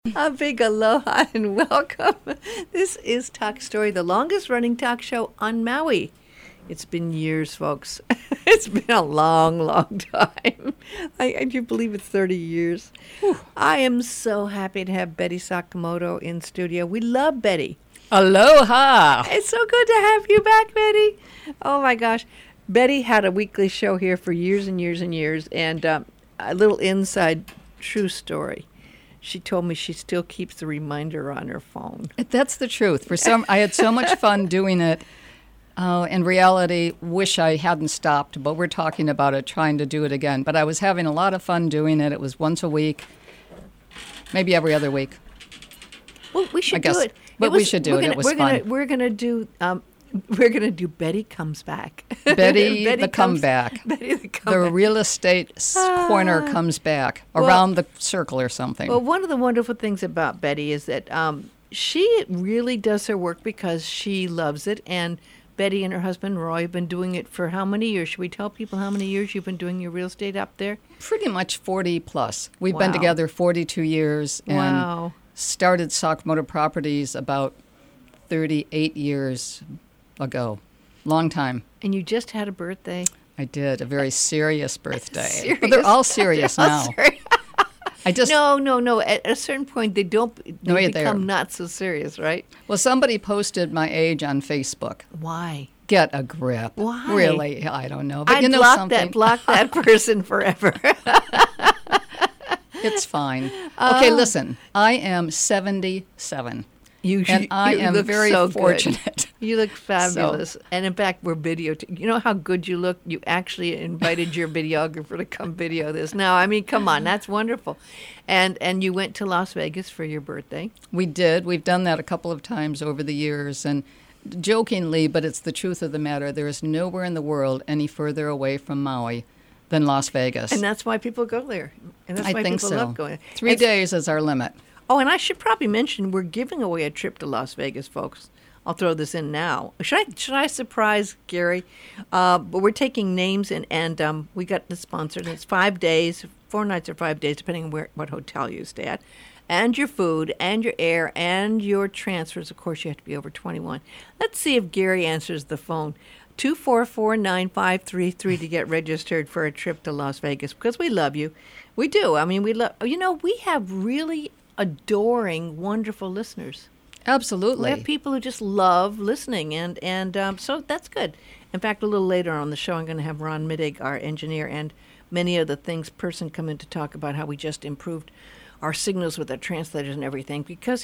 A big aloha and welcome. This is Talk Story, the longest running talk show on Maui. It's been years, folks. It's been a long, long time. I do believe it's 30 years. Whew. I am so happy to have Betty Sakamoto in studio. We love Betty. Aloha. It's so good to have you back, Betty. Oh, my gosh. Betty had a weekly show here for years and years and years, and a little inside true story. She told me she still keeps the reminder on her phone. That's the truth. I had so much fun doing it. In reality, wish I hadn't stopped, but we're talking about it, trying to do it again. But I was having a lot of fun doing it. It was once a week, maybe every other week. Well, we should do it. But we should do it. It was fun. We're gonna do Betty Comes Back. Betty the Comeback. Betty the Comeback. The real estate corner comes back around the circle or something. Well, one of the wonderful things about Betty is that she really does her work because she loves it. And Betty and her husband Roy have been doing it for how many years? Should we tell people how many years you've been doing your real estate up there? Pretty much 40 plus. We've been together 42 years and started Sakamoto Properties about 38 years ago. Long time. And you just had a birthday. I did, a very serious birthday. Serious? But they're all serious now. No. At a certain point, they become not so serious, right? Well, somebody posted my age on Facebook. Why? Get a grip. Why? Really? I don't know. But block that person forever. It's fine. Okay, listen. I am 77. I am very fortunate. You look fabulous. And in fact, we're videotaping. You know how good you look? You actually invited your videographer to come video this. Now, I mean, come on. That's wonderful. And you went to Las Vegas for your birthday. We did. We've done that a couple of times over the years. And jokingly, but it's the truth of the matter, there is nowhere in the world any further away from Maui than Las Vegas. And that's why people go there. And that's why people love going. 3 days is our limit. Oh, and I should probably mention we're giving away a trip to Las Vegas, folks. I'll throw this in now. Should I surprise Gary? But we're taking names, and we got the sponsor. It's 5 days, 4 nights or 5 days, depending on what hotel you stay at, and your food, and your air, and your transfers. Of course, you have to be over 21. Let's see if Gary answers the phone. 244-9533 to get registered for a trip to Las Vegas, because we love you. We do. I mean, we have really adoring, wonderful listeners. Absolutely. We have people who just love listening, and so that's good. In fact, a little later on the show, I'm going to have Ron Middig, our engineer, and many other things person come in to talk about how we just improved our signals with our translators and everything, because,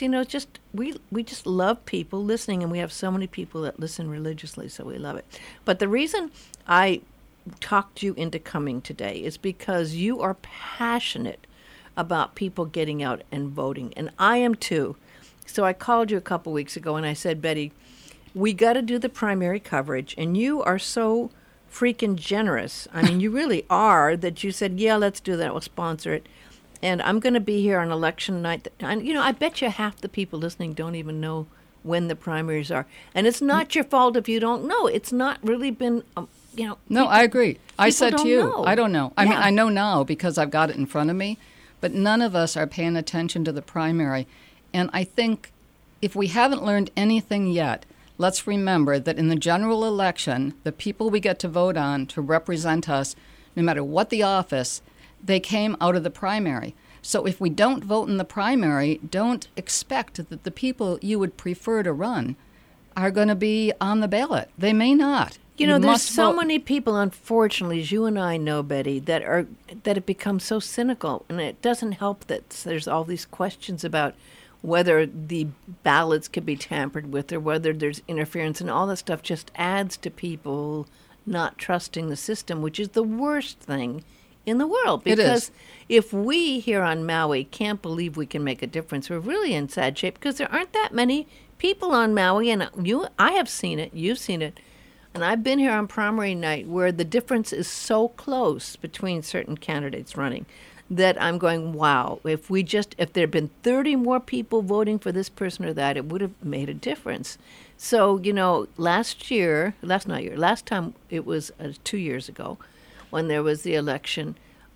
we just love people listening, and we have so many people that listen religiously, so we love it. But the reason I talked you into coming today is because you are passionate about people getting out and voting, and I am too. So I called you a couple weeks ago and I said, Betty, we got to do the primary coverage, and you are so freaking generous. I mean, you really are, that you said, yeah, let's do that. We'll sponsor it. And I'm going to be here on election night. I bet you half the people listening don't even know when the primaries are. And it's not your fault if you don't know. It's not really been, No, I agree. I said to you, know. I don't know. I mean, I know now because I've got it in front of me. But none of us are paying attention to the primary. And I think if we haven't learned anything yet, let's remember that in the general election, the people we get to vote on to represent us, no matter what the office, they came out of the primary. So if we don't vote in the primary, don't expect that the people you would prefer to run are going to be on the ballot. They may not. There's so many people, unfortunately, as you and I know, Betty, that have become so cynical, and it doesn't help that there's all these questions about whether the ballots could be tampered with or whether there's interference, and all that stuff just adds to people not trusting the system, which is the worst thing in the world. Because if we here on Maui can't believe we can make a difference, we're really in sad shape, because there aren't that many people on Maui, and I have seen it, you've seen it. And I've been here on primary night where the difference is so close between certain candidates running that I'm going, wow, if there had been 30 more people voting for this person or that, it would have made a difference. So, last time, it was 2 years ago, when there was the election,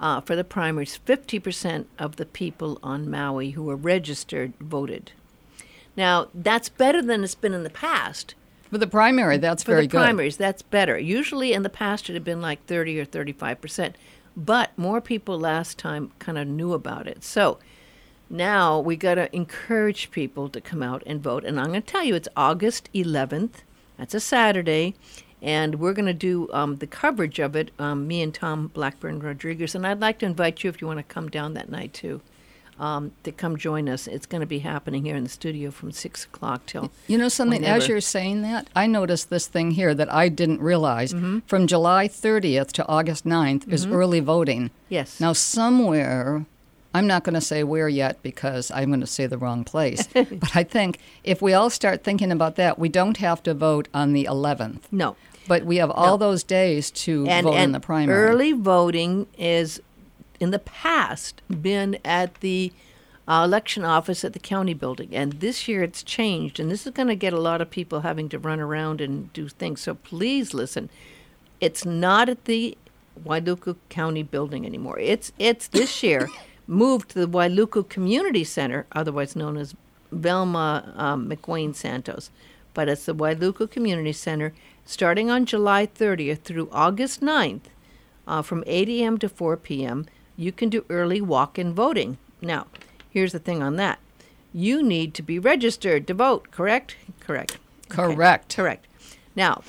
for the primaries, 50% of the people on Maui who were registered voted. Now, that's better than it's been in the past. For the primary, that's very good. For the primaries, that's better. Usually in the past, it had been like 30 or 35%. But more people last time kind of knew about it. So now we got to encourage people to come out and vote. And I'm going to tell you, it's August 11th. That's a Saturday. And we're going to do the coverage of it, me and Tom Blackburn Rodriguez. And I'd like to invite you, if you want to come down that night, too, to come join us. It's going to be happening here in the studio from 6 o'clock till You know something, whenever. as you're saying that, I noticed this thing here that I didn't realize. From July 30th to August 9th is early voting. Yes. Now, somewhere, I'm not going to say where yet because I'm going to say the wrong place, but I think if we all start thinking about that, we don't have to vote on the 11th. No. But we have all those days to vote in the primary. Early voting is, in the past, been at the election office at the county building. And this year it's changed. And this is going to get a lot of people having to run around and do things. So please listen. It's not at the Wailuku County building anymore. It's this year moved to the Wailuku Community Center, otherwise known as Velma McWayne Santos. But it's the Wailuku Community Center, starting on July 30th through August 9th, from 8 a.m. to 4 p.m., you can do early walk-in voting. Now, here's the thing on that. You need to be registered to vote, correct? Correct. Correct. Okay. Correct. Now,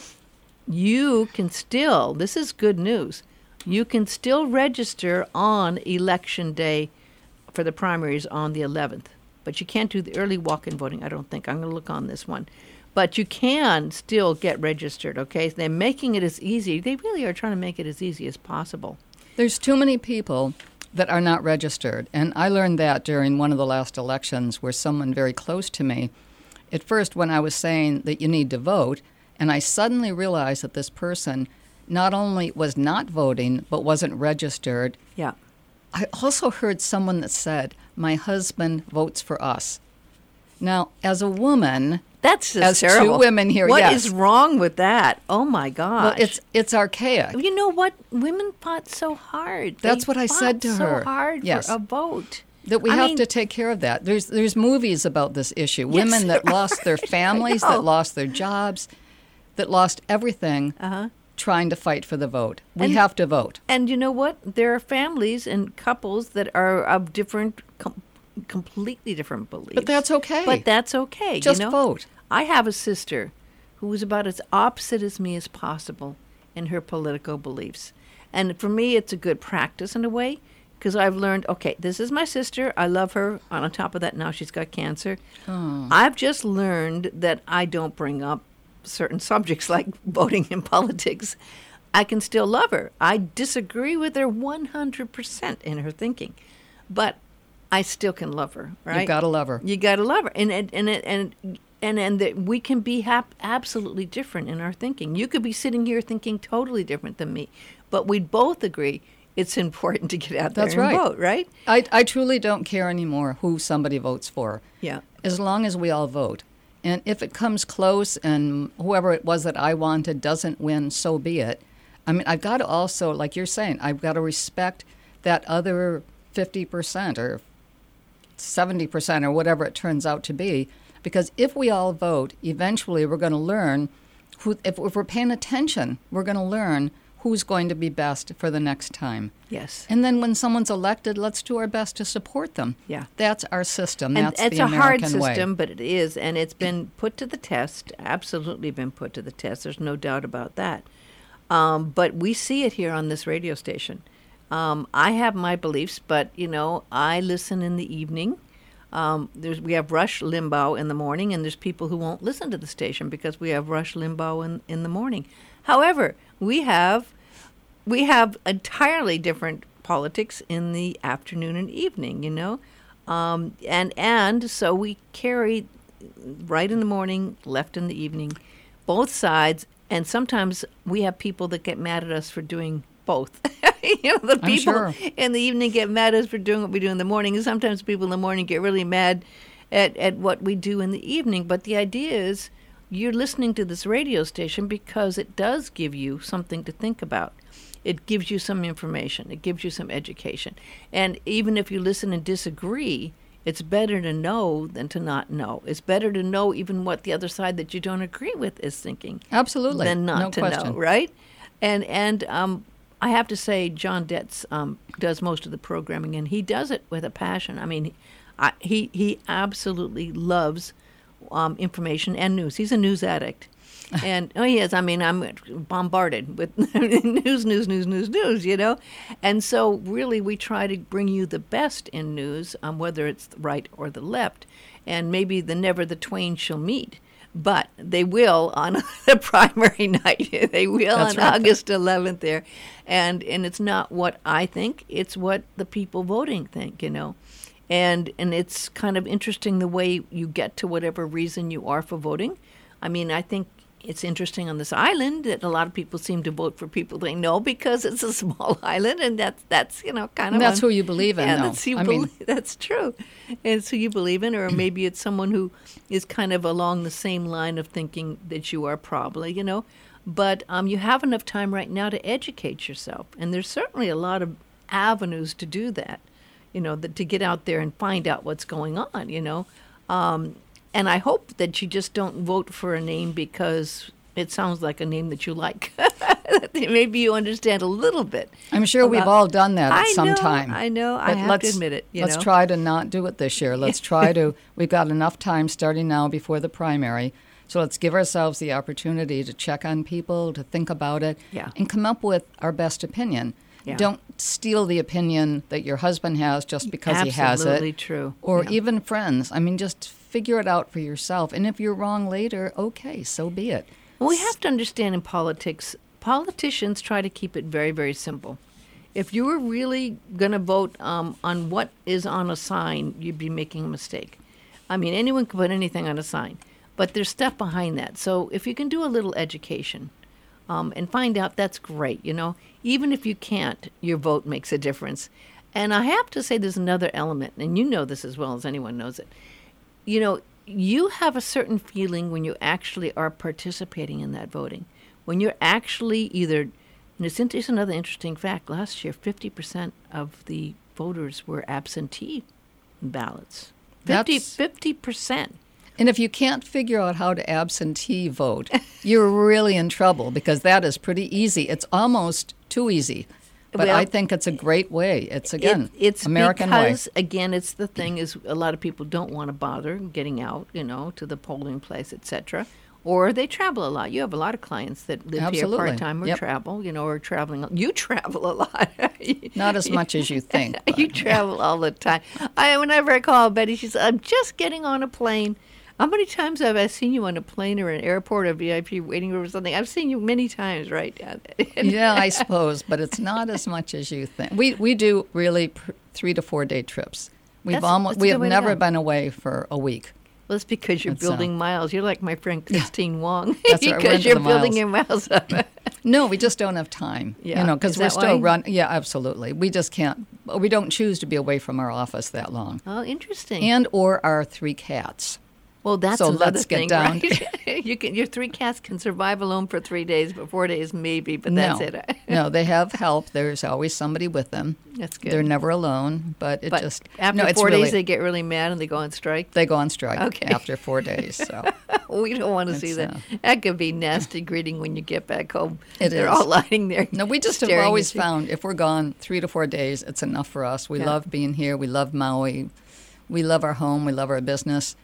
you can still, this is good news, you can still register on Election Day for the primaries on the 11th. But you can't do the early walk-in voting, I don't think. I'm going to look on this one. But you can still get registered, okay? They're making it as easy. They really are trying to make it as easy as possible. There's too many people that are not registered. And I learned that during one of the last elections where someone very close to me, at first when I was saying that you need to vote, and I suddenly realized that this person not only was not voting, but wasn't registered. Yeah. I also heard someone that said, my husband votes for us. Now, as a woman, that's just as terrible. Two women here, What yes. is wrong with that? Oh my gosh! Well, it's archaic. You know what? Women fought so hard. That's what I said to her. So hard yes. for a vote. That we have to take care of that. There's movies about this issue. Yes, women that lost their families, that lost their jobs, that lost everything trying to fight for the vote. We have to vote. And you know what? There are families and couples that are of different, completely different beliefs. But that's okay. But that's okay. Just you know? vote. I have a sister who was about as opposite as me as possible in her political beliefs. And for me, it's a good practice in a way, because I've learned, okay, this is my sister. I love her. On top of that, now she's got cancer. Oh. I've just learned that I don't bring up certain subjects like voting in politics. I can still love her. I disagree with her 100% in her thinking, but I still can love her, right? You've got to love her. You got to love her. And that we can be absolutely different in our thinking. You could be sitting here thinking totally different than me, but we'd both agree it's important to get out there That's and right. vote, right? I truly don't care anymore who somebody votes for. Yeah. As long as we all vote. And if it comes close and whoever it was that I wanted doesn't win, so be it. I mean, I've got to also, like you're saying, I've got to respect that other 50% or 70% or whatever it turns out to be. Because if we all vote, eventually we're going to learn, if we're paying attention, we're going to learn who's going to be best for the next time. Yes. And then when someone's elected, let's do our best to support them. Yeah. That's our system. And That's it's the a hard American way. system, but it is, and it's been put to the test, absolutely been put to the test. There's no doubt about that. But we see it here on this radio station. I have my beliefs, but, you know, I listen in the evening. We have Rush Limbaugh in the morning, and there's people who won't listen to the station because we have Rush Limbaugh in the morning. However, we have entirely different politics in the afternoon and evening, you know, and so we carry right in the morning, left in the evening, both sides, and sometimes we have people that get mad at us for doing both. You know, the people in the evening get mad at us for doing what we do in the morning, and sometimes people in the morning get really mad at what we do in the evening. But the idea is you're listening to this radio station because it does give you something to think about. it gives you some information. It gives you some education. And even if you listen and disagree, it's better to know than to not know. It's better to know even what the other side that you don't agree with is thinking. Absolutely. Than not no to question. know, right? And I have to say, John Detz does most of the programming, and he does it with a passion. I mean, he absolutely loves information and news. He's a news addict. And he is. I mean, I'm bombarded with news, you know. And so really we try to bring you the best in news, whether it's the right or the left. And maybe never the twain shall meet. But they will on the primary night. They will That's on right. August 11th there. And it's not what I think. It's what the people voting think, you know. And it's kind of interesting the way you get to whatever reason you are for voting. I mean, I think it's interesting on this island that a lot of people seem to vote for people they know because it's a small island, and that's you know kind of. And that's who you believe in, yeah, though. That's true. It's who you believe in, or maybe it's someone who is kind of along the same line of thinking that you are probably, you know. But you have enough time right now to educate yourself, and there's certainly a lot of avenues to do that, you know, to get out there and find out what's going on, you know. And I hope that you just don't vote for a name because it sounds like a name that you like. Maybe you understand a little bit. I'm sure we've all done that at some time. I know. I have to admit it. Let's try to not do it this year. Let's try to. We've got enough time starting now before the primary. So let's give ourselves the opportunity to check on people, to think about it, and come up with our best opinion. Yeah. Don't steal the opinion that your husband has just because he has it. Absolutely true. Or even friends. I mean, just figure it out for yourself. And if you're wrong later, okay, so be it. Well, we have to understand in politics, politicians try to keep it very, very simple. If you were really going to vote on what is on a sign, you'd be making a mistake. I mean, anyone can put anything on a sign, but there's stuff behind that. So if you can do a little education and find out, that's great, you know. Even if you can't, your vote makes a difference. And I have to say there's another element, and you know this as well as anyone knows it. You know, you have a certain feeling when you actually are participating in that voting. When you're actually either, and it's another interesting fact, last year 50% of the voters were absentee ballots. 50%. And if you can't figure out how to absentee vote, you're really in trouble because that is pretty easy. It's almost too easy. But I think it's a great way. It's, again, it's American way. Because, again, it's the thing is a lot of people don't want to bother getting out, you know, to the polling place, etc. Or they travel a lot. You have a lot of clients that live here part-time or travel, you know, or traveling. You travel a lot. Not as much as you think. You travel all the time. Whenever I call Betty, she says, I'm just getting on a plane. How many times have I seen you on a plane or an airport or VIP waiting room or something? I've seen you many times, right? Yeah, I suppose, but it's not as much as you think. We do really 3 to 4 day trips. We have never been away for a week. Well, it's because you're building miles. You're like my friend Christine Wong. That's right, because you're building your miles up. No, we just don't have time. Yeah. You know, because we're still running. Yeah, absolutely. We just can't. We don't choose to be away from our office that long. Oh, interesting. And or our 3 cats. Well, that's so another let's thing, get down. Right? Your 3 cats can survive alone for 3 days, but 4 days maybe, but that's it. No, they have help. There's always somebody with them. That's good. They're never alone, but after 4 days they get really mad and they go on strike? They go on strike after 4 days. So we don't want to see that. That could be nasty greeting when you get back home. They're all lying there. No, we just have always found if we're gone 3 to 4 days, it's enough for us. We love being here. We love Maui. We love our home. We love our business.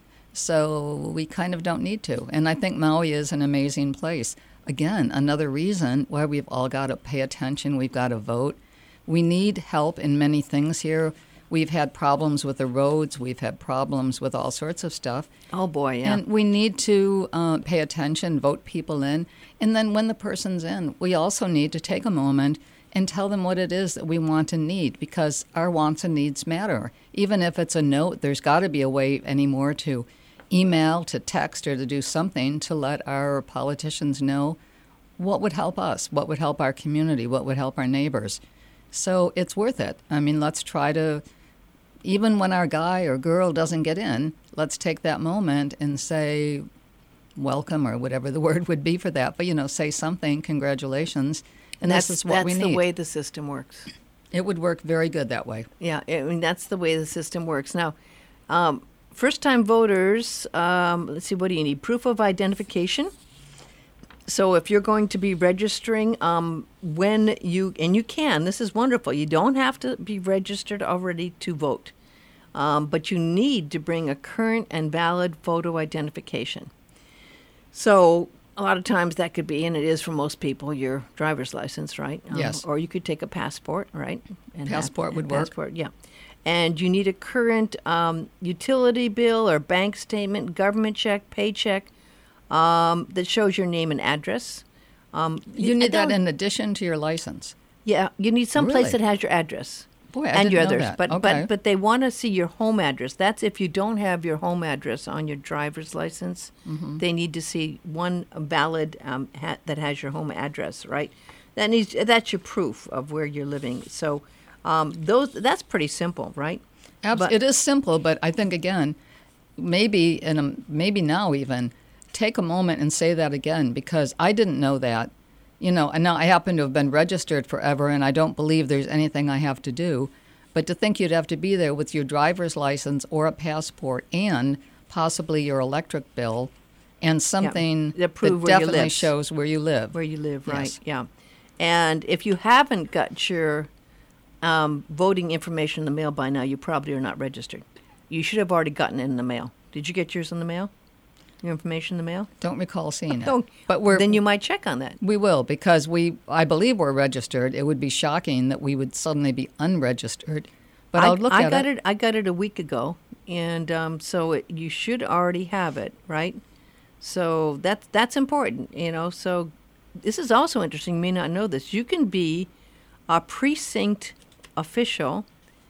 So we kind of don't need to. And I think Maui is an amazing place. Again, another reason why we've all got to pay attention. We've got to vote. We need help in many things here. We've had problems with the roads. We've had problems with all sorts of stuff. Oh, boy, yeah. And we need to pay attention, vote people in. And then when the person's in, we also need to take a moment and tell them what it is that we want and need, because our wants and needs matter. Even if it's a note, there's got to be a way anymore to email, to text, or to do something to let our politicians know what would help us, what would help our community, what would help our neighbors. So it's worth it. I mean, let's try to, even when our guy or girl doesn't get in, let's take that moment and say welcome, or whatever the word would be for that. But, say something, congratulations. And this is what we need. That's the way the system works. It would work very good that way. Yeah, I mean, that's the way the system works. Now, first-time voters, let's see, what do you need? Proof of identification. So if you're going to be registering, when you can, this is wonderful. You don't have to be registered already to vote, but you need to bring a current and valid photo identification. So a lot of times that could be, and it is for most people, your driver's license, right? Yes. Or you could take a passport, right? Passport would work. Passport, yeah. And you need a current utility bill or bank statement, government check, paycheck that shows your name and address. You need that in addition to your license. Yeah, you need some place Really? that has your address. Boy, I and didn't your know others. that. But, Okay. but they want to see your home address. That's if you don't have your home address on your driver's license. They need to see one valid that has your home address, right? That's your proof of where you're living. So that's pretty simple, right? It is simple, but I think again, maybe now even take a moment and say that again, because I didn't know that. And now I happen to have been registered forever, and I don't believe there's anything I have to do. But to think you'd have to be there with your driver's license or a passport and possibly your electric bill and something that prove that where you definitely live. shows where you live. Where you live, right? Yes. Yeah. And if you haven't got your voting information in the mail by now, you probably are not registered. You should have already gotten it in the mail. Did you get yours in the mail? Your information in the mail? Don't recall seeing it. Oh, But then you might check on that. We will, because I believe we're registered. It would be shocking that we would suddenly be unregistered. But I'll look at it. I got it a week ago, and so you should already have it, right? So that's important, So this is also interesting. You may not know this. You can be a precinct official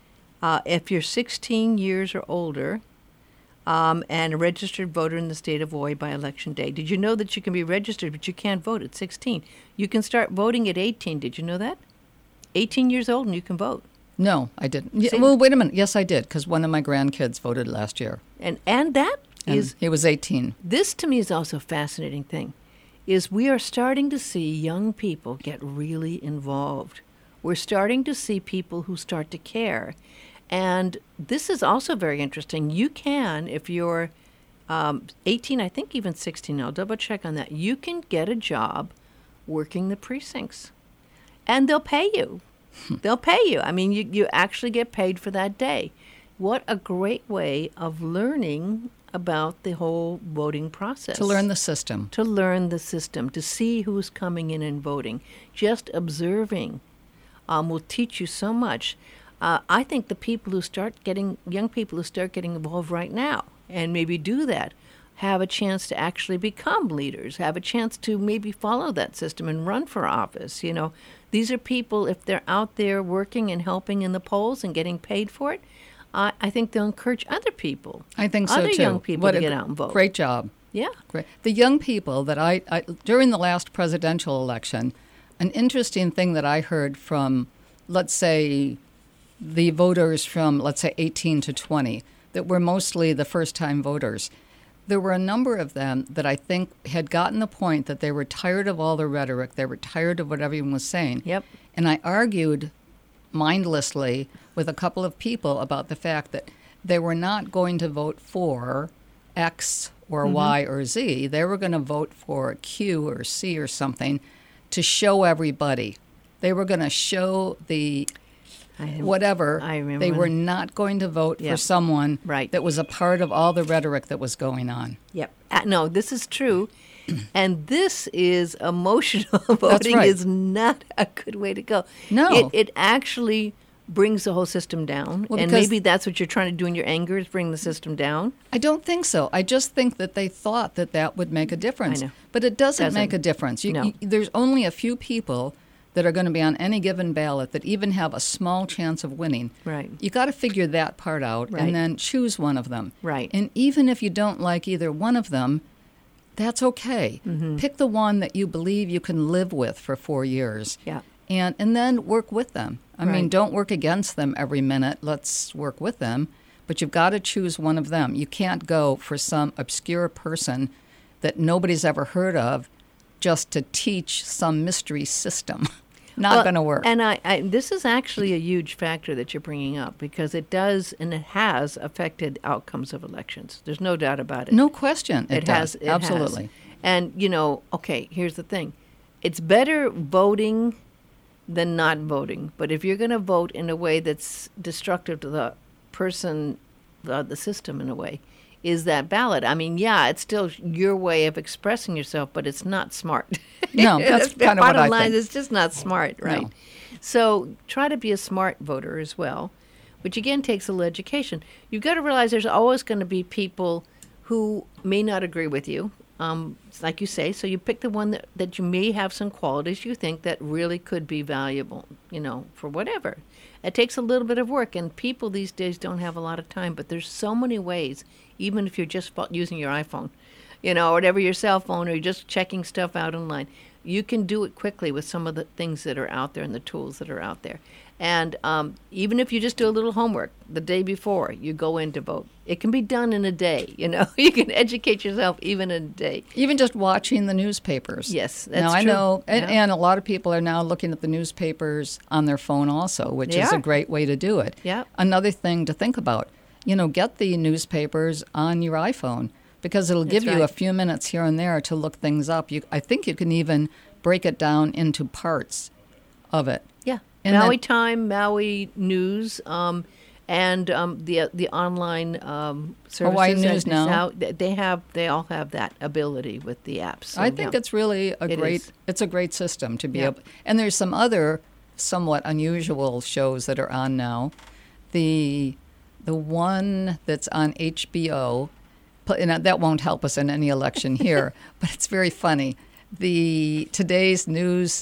if you're 16 years or older. And a registered voter in the state of Hawaii by election day. Did you know that you can be registered, but you can't vote at 16? You can start voting at 18. Did you know that? 18 years old and you can vote. No, I didn't. See? Well, wait a minute. Yes, I did, because one of my grandkids voted last year. And that And is... he was 18. This, to me, is also a fascinating thing, is we are starting to see young people get really involved. We're starting to see people who start to care. And this is also very interesting. You can, if you're 18, I think even 16, I'll double check on that, you can get a job working the precincts. And they'll pay you. They'll pay you. I mean, you actually get paid for that day. What a great way of learning about the whole voting process. To learn the system. To learn the system, to see who's coming in and voting. Just observing will teach you so much. I think young people who start getting involved right now and maybe do that have a chance to actually become leaders, have a chance to maybe follow that system and run for office. These are people, if they're out there working and helping in the polls and getting paid for it, I think they'll encourage other people. I think so, other too. young people to get out and vote. Great job. Yeah. Great. The young people that I during the last presidential election, an interesting thing that I heard from, let's say, the voters from, let's say, 18 to 20, that were mostly the first-time voters, there were a number of them that I think had gotten the point that they were tired of all the rhetoric, they were tired of what everyone was saying. Yep. And I argued mindlessly with a couple of people about the fact that they were not going to vote for X or Y or Z. They were going to vote for Q or C or something to show everybody. They were going to show the whatever. I remember. They were not going to vote for someone that was a part of all the rhetoric that was going on. Yep. No, this is true. And this is emotional voting right. is not a good way to go. No. It actually brings the whole system down. Well, and because- maybe that's what you're trying to do in your anger is bring the system down. I don't think so. I just think that they thought that would make a difference. I know. But it doesn't make a difference. No. There's only a few people that are going to be on any given ballot that even have a small chance of winning. Right. You got to figure that part out Right. and then choose one of them. Right. And even if you don't like either one of them, that's okay. Pick the one that you believe you can live with for 4 years. Yeah. And then work with them. I mean, Right. don't work against them every minute. Let's work with them. But you've got to choose one of them. You can't go for some obscure person that nobody's ever heard of just to teach some mystery system. Not going to work. And this is actually a huge factor that you're bringing up, because it does and it has affected outcomes of elections. There's no doubt about it. No question. It has. does. Absolutely. Has. And, okay, here's the thing. It's better voting than not voting. But if you're going to vote in a way that's destructive to the person, the system in a way, is that ballot. I mean, yeah, it's still your way of expressing yourself, but it's not smart. No, that's kind of what I think. Bottom line, it's just not smart, right? No. So try to be a smart voter as well, which again takes a little education. You've got to realize there's always going to be people who may not agree with you, like you say. So you pick the one that you may have some qualities you think that really could be valuable, for whatever. It takes a little bit of work, and people these days don't have a lot of time, but there's so many ways, even if you're just using your iPhone, or whatever, your cell phone, or you're just checking stuff out online. You can do it quickly with some of the things that are out there and the tools that are out there. And even if you just do a little homework the day before you go in to vote, it can be done in a day. You can educate yourself even in a day. Even just watching the newspapers. Yes, that's now, true. I know, Yeah. and a lot of people are now looking at the newspapers on their phone also, which is a great way to do it. Yeah. Another thing to think about, get the newspapers on your iPhone, because it'll give you right. a few minutes here and there to look things up. I think you can even break it down into parts of it. Yeah. And Maui then- Time, Maui News, and the online services. Hawaii News that is Now. out, they all have that ability with the apps. So, I think it's really it's a great system to be Yeah. able. And there's some other somewhat unusual shows that are on now. The one that's on HBO, and that won't help us in any election here, but it's very funny. Yesterday's news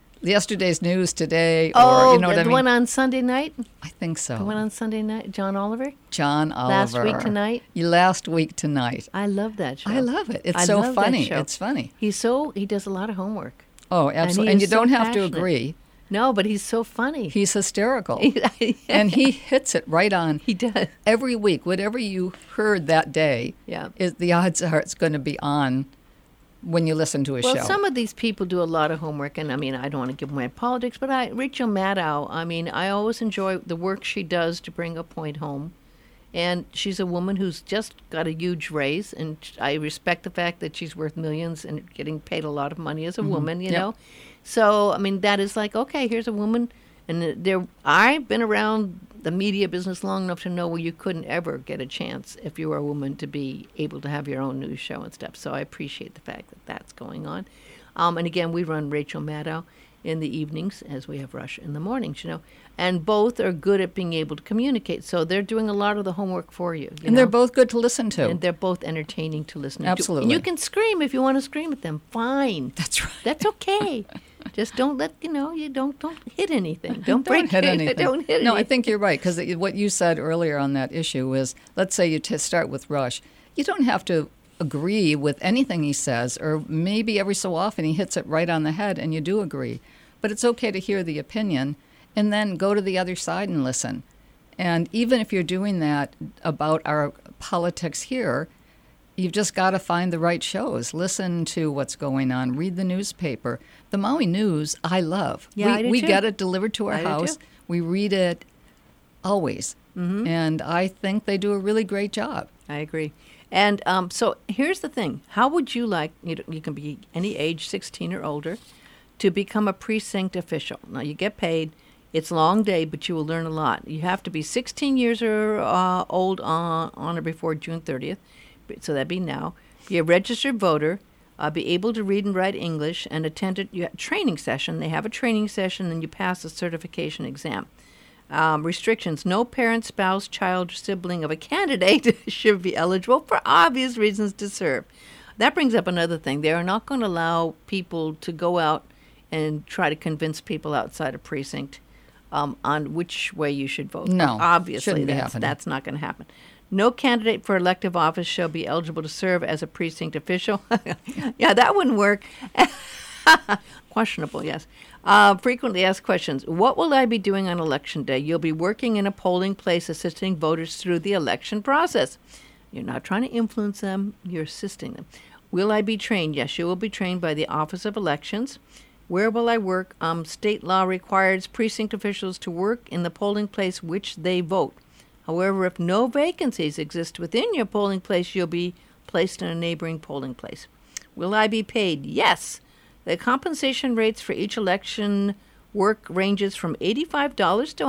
today, or you know what I the mean? one on Sunday night? I think so. The one on Sunday night? John Oliver? John Oliver. Last Week Tonight? Last Week Tonight. I love that show. I love it. It's I so love that funny. show. It's funny. He does a lot of homework. Oh, absolutely. And he you is so don't have to passionate. agree. No, but he's so funny. He's hysterical. And he hits it right on. He does. Every week, whatever you heard that day, Yeah. the odds are it's going to be on when you listen to a Well, show. some of these people do a lot of homework, and I mean, I don't want to give away politics, but Rachel Maddow, I mean, I always enjoy the work she does to bring a point home. And she's a woman who's just got a huge raise, and I respect the fact that she's worth millions and getting paid a lot of money as a woman, you Yep. know. So, I mean, that is like, okay, here's a woman. And I've been around the media business long enough to know where you couldn't ever get a chance if you were a woman to be able to have your own news show and stuff. So I appreciate the fact that that's going on. And again, we run Rachel Maddow in the evenings as we have Rush in the mornings, you know. And both are good at being able to communicate. So they're doing a lot of the homework for you. and they're both good to listen to. And they're both entertaining to listen to. Absolutely. And you can scream if you want to scream at them. Fine. That's right. That's okay. Just don't let, you don't hit anything. Don't break hit anything. Don't hit anything. No, I think you're right, because what you said earlier on that issue is, let's say you start with Rush. You don't have to agree with anything he says, or maybe every so often he hits it right on the head and you do agree. But it's okay to hear the opinion and then go to the other side and listen. And even if you're doing that about our politics here, you've just got to find the right shows. Listen to what's going on. Read the newspaper. The Maui News, I love. Yeah, I do we too. get it delivered to our I do house. too. We read it always. Mm-hmm. And I think they do a really great job. I agree. And so here's the thing. How would you like, you can be any age, 16 or older, to become a precinct official? Now, you get paid. It's a long day, but you will learn a lot. You have to be 16 years or old on or before June 30th. So that'd be now. Be a registered voter, be able to read and write English, and attend a training session. They have a training session, and you pass a certification exam. Restrictions: no parent, spouse, child, or sibling of a candidate should be eligible for obvious reasons to serve. That brings up another thing. They are not going to allow people to go out and try to convince people outside a precinct on which way you should vote. No, obviously, shouldn't be happening. that's not going to happen. No candidate for elective office shall be eligible to serve as a precinct official. Yeah, that wouldn't work. Questionable, yes. Frequently asked questions. What will I be doing on Election Day? You'll be working in a polling place assisting voters through the election process. You're not trying to influence them. You're assisting them. Will I be trained? Yes, you will be trained by the Office of Elections. Where will I work? State law requires precinct officials to work in the polling place which they vote. However, if no vacancies exist within your polling place, you'll be placed in a neighboring polling place. Will I be paid? Yes. The compensation rates for each election work ranges from $85 to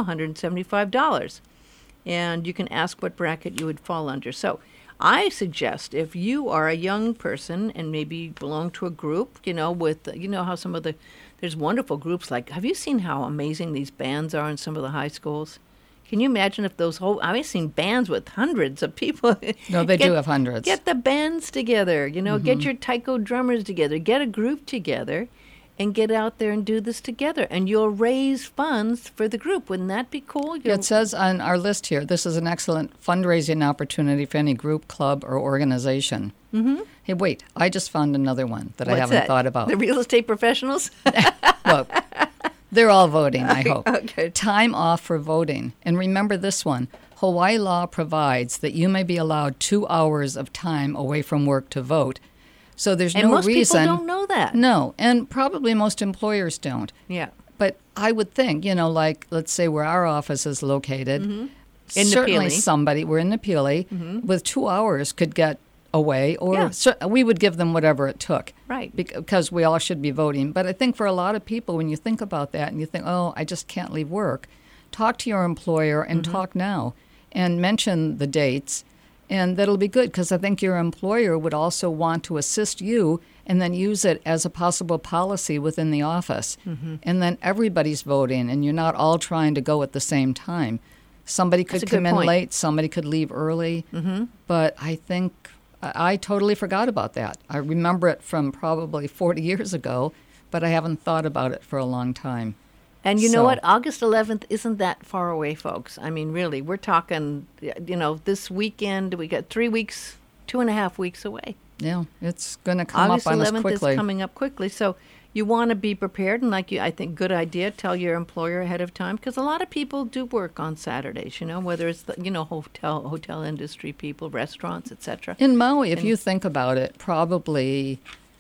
$175. And you can ask what bracket you would fall under. So I suggest if you are a young person and maybe belong to a group, with, how some of there's wonderful groups like, have you seen how amazing these bands are in some of the high schools? Can you imagine if I've seen bands with hundreds of people. No, they do have hundreds. Get the bands together, get your taiko drummers together, get a group together and get out there and do this together. And you'll raise funds for the group. Wouldn't that be cool? It says on our list here, this is an excellent fundraising opportunity for any group, club, or organization. Mm-hmm. Hey, wait, I just found another one that I haven't thought about. The real estate professionals? Well, they're all voting, I hope. Okay. Time off for voting. And remember this one. Hawaii law provides that you may be allowed 2 hours of time away from work to vote. So there's no most reason. People don't know that. No, and probably most employers don't. Yeah. But I would think, like, let's say where our office is located, In certainly Nepealy. we're in Nepealy, with 2 hours could get away, or we would give them whatever it took. Right. Because we all should be voting. But I think for a lot of people, when you think about that and you think, oh, I just can't leave work, talk to your employer and talk now and mention the dates. And that'll be good because I think your employer would also want to assist you and then use it as a possible policy within the office. Mm-hmm. And then everybody's voting and you're not all trying to go at the same time. Somebody could come in late, somebody could leave early. Mm-hmm. But I think I totally forgot about that. I remember it from probably 40 years ago, but I haven't thought about it for a long time. And you know what? August 11th isn't that far away, folks. I mean, really, we're talking, this weekend, we got 3 weeks, 2.5 weeks away. Yeah, it's going to come August up on us 11th quickly. Is coming up quickly. So you want to be prepared. And I think good idea, tell your employer ahead of time. Because a lot of people do work on Saturdays, whether it's, hotel industry people, restaurants, etc. In Maui, if you think about it, probably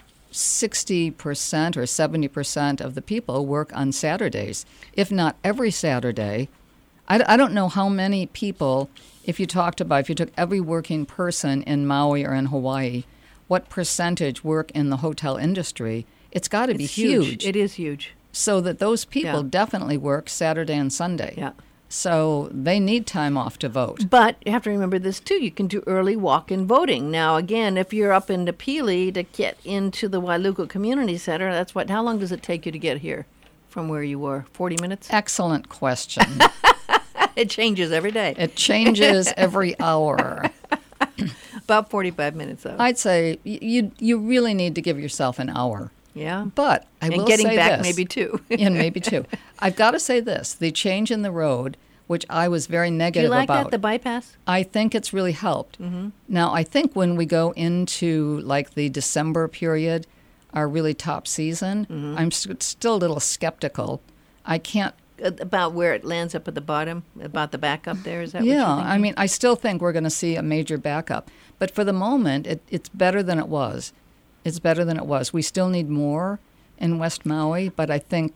60% or 70% of the people work on Saturdays, if not every Saturday. I don't know how many people, if you took every working person in Maui or in Hawaii, what percentage work in the hotel industry. It's got to be huge. It is huge. So that those people definitely work Saturday and Sunday. Yeah. So they need time off to vote. But you have to remember this, too. You can do early walk-in voting. Now, again, if you're up in Nepealy to get into the Wailuku Community Center, how long does it take you to get here from where you were? 40 minutes? Excellent question. It changes every day. It changes every hour. About 45 minutes, though. I'd say you really need to give yourself an hour. Yeah. But I will say this. And getting back maybe two. And maybe two. I've got to say this. The change in the road, which I was very negative about. Do you like that, the bypass? I think it's really helped. Mm-hmm. Now, I think when we go into like the December period, our really top season, I'm still a little skeptical. I can't. About where it lands up at the bottom, about the backup there, is that what you're thinking? Yeah, I mean, I still think we're going to see a major backup. But for the moment, it's better than it was. It's better than it was. We still need more in West Maui, but I think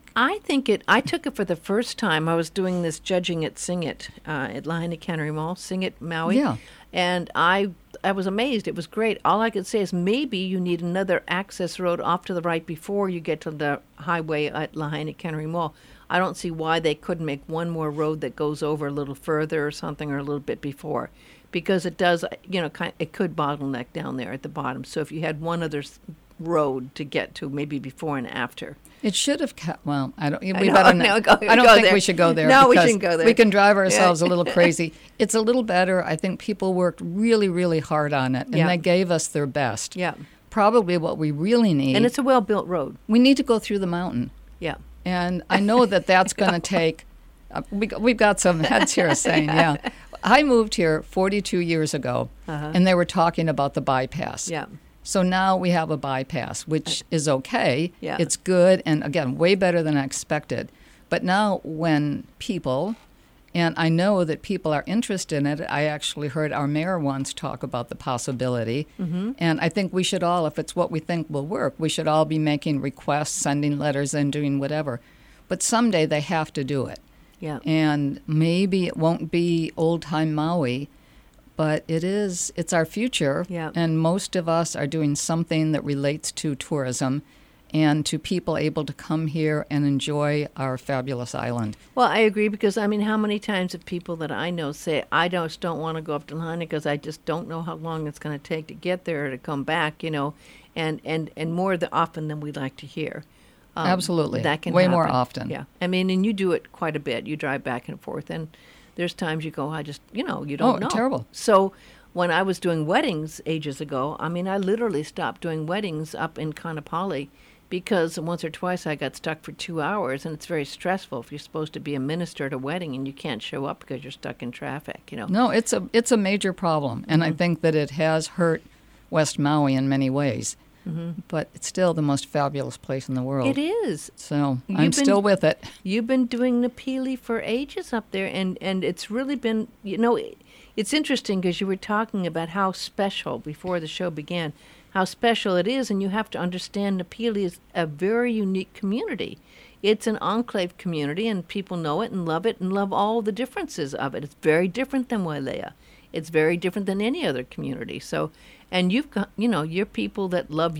I took it for the first time. I was doing this judging at Sing It at Lahaina Cannery Mall, Sing It Maui. Yeah. And I was amazed. It was great. All I could say is maybe you need another access road off to the right before you get to the highway at Lahaina Cannery Mall. I don't see why they couldn't make one more road that goes over a little further or something, or a little bit before, because it does, it could bottleneck down there at the bottom. So if you had one other road to get to, maybe before and after. It should have kept, well, I don't think there. we should go there. No, we shouldn't go there. We can drive ourselves a little crazy. It's a little better. I think people worked really, really hard on it, and they gave us their best. Yeah. Probably what we really need. And it's a well-built road. We need to go through the mountain. Yeah. And I know that's going to take, we've got some heads here saying, yeah. I moved here 42 years ago, and they were talking about the bypass. Yeah. So now we have a bypass, which is okay. Yeah. It's good, and again, way better than I expected. But now when people And I know that people are interested in it. I actually heard our mayor once talk about the possibility. And I think we should all, if it's what we think will work, we should all be making requests, sending letters in, doing whatever. But someday they have to do it. Yeah. And maybe it won't be old-time Maui, but it's our future. Yeah. And most of us are doing something that relates to tourism and to people able to come here and enjoy our fabulous island. Well, I agree, because, I mean, how many times have people that I know say, I just don't want to go up to Lahaina because I just don't know how long it's going to take to get there or to come back, and more often than we'd like to hear. Absolutely. That can Way happen. more often. Yeah. I mean, and you do it quite a bit. You drive back and forth, and there's times you go, I just, you don't know. Terrible. So when I was doing weddings ages ago, I mean, I literally stopped doing weddings up in Kaanapali because once or twice I got stuck for 2 hours, and it's very stressful if you're supposed to be a minister at a wedding and you can't show up because you're stuck in traffic, No, it's a major problem, and I think that it has hurt West Maui in many ways. But it's still the most fabulous place in the world. It is. So I'm still with it. You've been doing Napili for ages up there, and it's really been, it's interesting because you were talking about how special, before the show began, how special it is, and you have to understand Napili is a very unique community. It's an enclave community, and people know it and love all the differences of it. It's very different than Wailea. It's very different than any other community. So, and you've got, you're people that love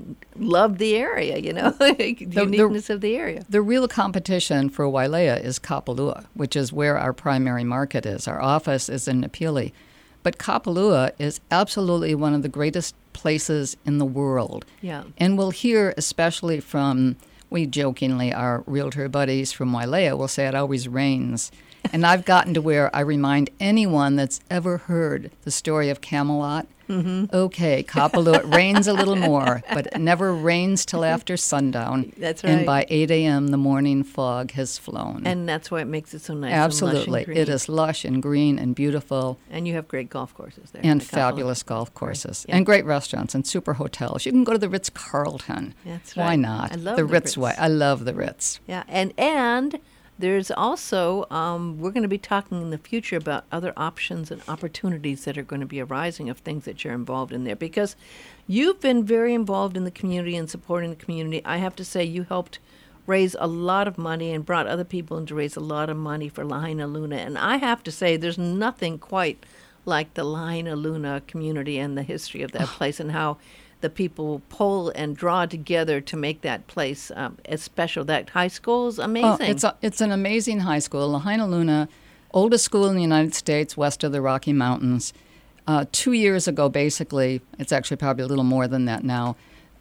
the area, the uniqueness of the area. The real competition for Wailea is Kapalua, which is where our primary market is. Our office is in Napili. But Kapalua is absolutely one of the greatest places in the world. Yeah. And we'll hear, especially from, we jokingly, our realtor buddies from Wailea will say it always rains. And I've gotten to where I remind anyone that's ever heard the story of Camelot, okay, Kapalua, it rains a little more, but it never rains till after sundown. That's right. And by 8 a.m., the morning fog has flown. And that's why it makes it so nice. Absolutely. And lush and green. It is lush and green and beautiful. And you have great golf courses there. And fabulous golf courses. Right. Yeah. And great restaurants and super hotels. You can go to the Ritz-Carlton. That's right. Why not? I love the the Ritz. Ritz. I love the Ritz. Yeah, and there's also, we're going to be talking in the future about other options and opportunities that are going to be arising of things that you're involved in there, because you've been very involved in the community and supporting the community. I have to say you helped raise a lot of money and brought other people in to raise a lot of money for Lahaina Luna. And I have to say there's nothing quite like the Lahaina Luna community and the history of that place and how the people pull and draw together to make that place as special. That high school is amazing. It's an amazing high school. Lahaina Luna, oldest school in the United States west of the Rocky Mountains. 2 years ago, basically, it's actually probably a little more than that now,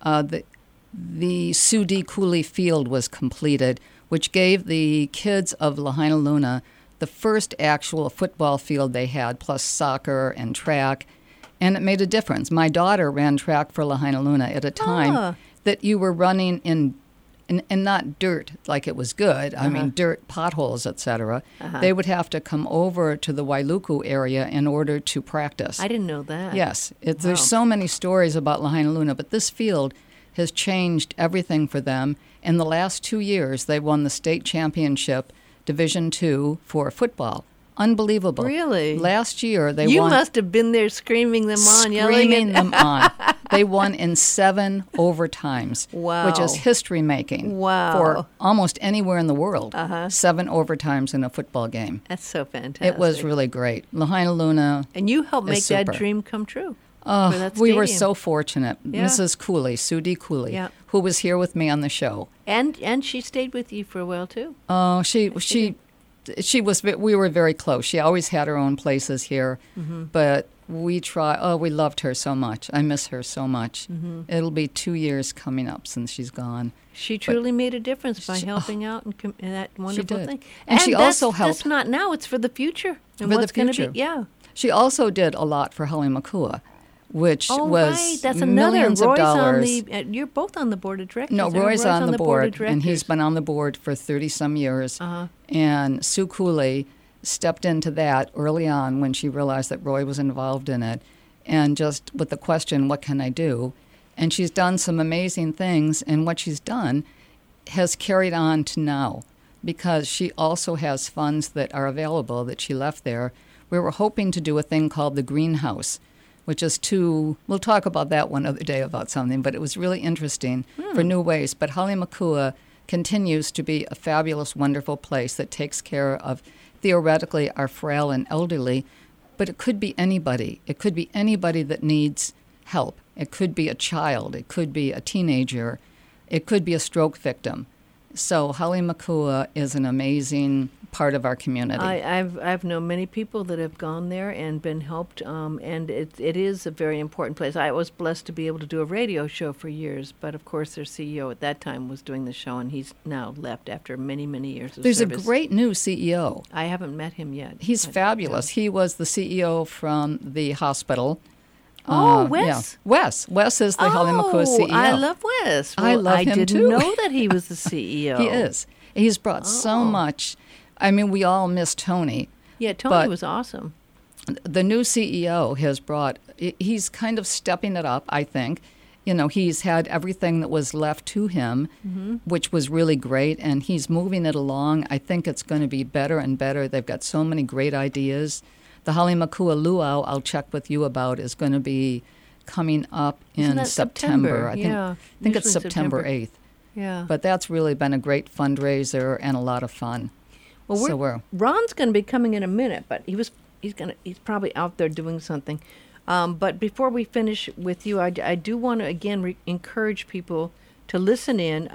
the Sue D. Cooley Field was completed, which gave the kids of Lahaina Luna the first actual football field they had, plus soccer and track. And it made a difference. My daughter ran track for Lahaina Luna at a time that you were running in not dirt like it was good. I mean, dirt, potholes, etc. They would have to come over to the Wailuku area in order to practice. I didn't know that. Yes. There's so many stories about Lahaina Luna, but this field has changed everything for them. In the last 2 years, they won the state championship, Division II, for football. Unbelievable. Really? Last year they You won. must have been there screaming them on, yelling. Screaming them on. They won in 7 overtimes, Wow. which is history making Wow. for almost anywhere in the world. 7 overtimes in a football game. That's so fantastic. It was really great. Lahaina Luna. And you helped make is that super. dream come true. for that We were stadium. so fortunate. Yeah. Mrs. Cooley, Sue D. Cooley, Yeah. who was here with me on the show. And she stayed with you for a while too. Oh, she was. We were very close. She always had her own places here, but we try. Oh, we loved her so much. I miss her so much. It'll be 2 years coming up since she's gone. She truly made a difference by helping out in that wonderful did. thing. And she that's, also helped- That's not now; it's for the future. And For the what's gonna future. Be, yeah. She also did a lot for Halemakua, which Oh, was right. That's another. millions Roy's of dollars. on the. You're both on the board of directors. No, aren't you? Roy's on the board, of and he's directors. been on the board for 30-some years. Uh-huh. And Sue Cooley stepped into that early on when she realized that Roy was involved in it, and just with the question, what can I do? And she's done some amazing things, and what she's done has carried on to now. because she also has funds that are available that she left there. We were hoping to do a thing called the greenhouse, which is we'll talk about that one other day about something, but it was really interesting for new ways. But Halemakua continues to be a fabulous, wonderful place that takes care of, theoretically, our frail and elderly, but it could be anybody. It could be anybody that needs help. It could be a child. It could be a teenager. It could be a stroke victim. So Halemakua is an amazing part of our community. I've known many people that have gone there and been helped, and it is a very important place. I was blessed to be able to do a radio show for years, but of course their CEO at that time was doing the show, and he's now left after many, many years of There's service. a great new CEO. I haven't met him yet. He's fabulous. He was the CEO from the hospital. Wes? Yeah. Wes is the Halemakua CEO. I love Wes. Well, I love him didn't too. know that he was the CEO. He is. He's brought so much. I mean, we all miss Tony. Yeah, Tony was awesome. The new CEO has brought, he's kind of stepping it up, I think. You know, he's had everything that was left to him, which was really great, and he's moving it along. I think it's going to be better and better. They've got so many great ideas. The Halemakua Luau, I'll check with you about, is going to be coming up in September. I think it's September 8th. Yeah. But that's really been a great fundraiser and a lot of fun. Well, Ron's going to be coming in a minute, but he's probably out there doing something. But before we finish with you, I do want to again encourage people to listen in.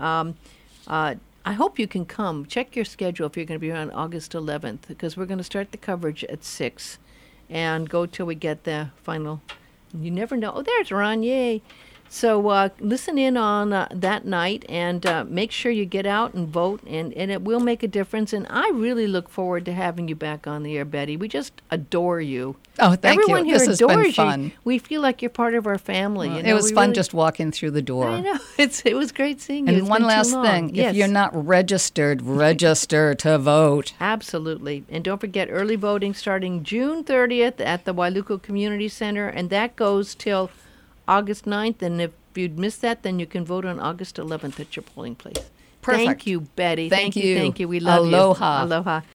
I hope you can come. Check your schedule if you're going to be on August 11th, because we're going to start the coverage at 6 and go till we get the final. You never know. Oh, there's Ron. Yay. So listen in on that night, and make sure you get out and vote, and it will make a difference. And I really look forward to having you back on the air, Betty. We just adore you. Oh, thank Everyone you. here This has adores been fun. you. We feel like you're part of our family. It was fun just walking through the door. I know. It was great seeing you. And It's one been too last long. thing. Yes. If you're not registered, register to vote. Absolutely. And don't forget, early voting starting June 30th at the Wailuku Community Center, and that goes till August 9th. And if you'd missed that, then you can vote on August 11th at your polling place. Perfect. Thank you, Betty. Thank you. Thank you. We love Aloha. you. Aloha.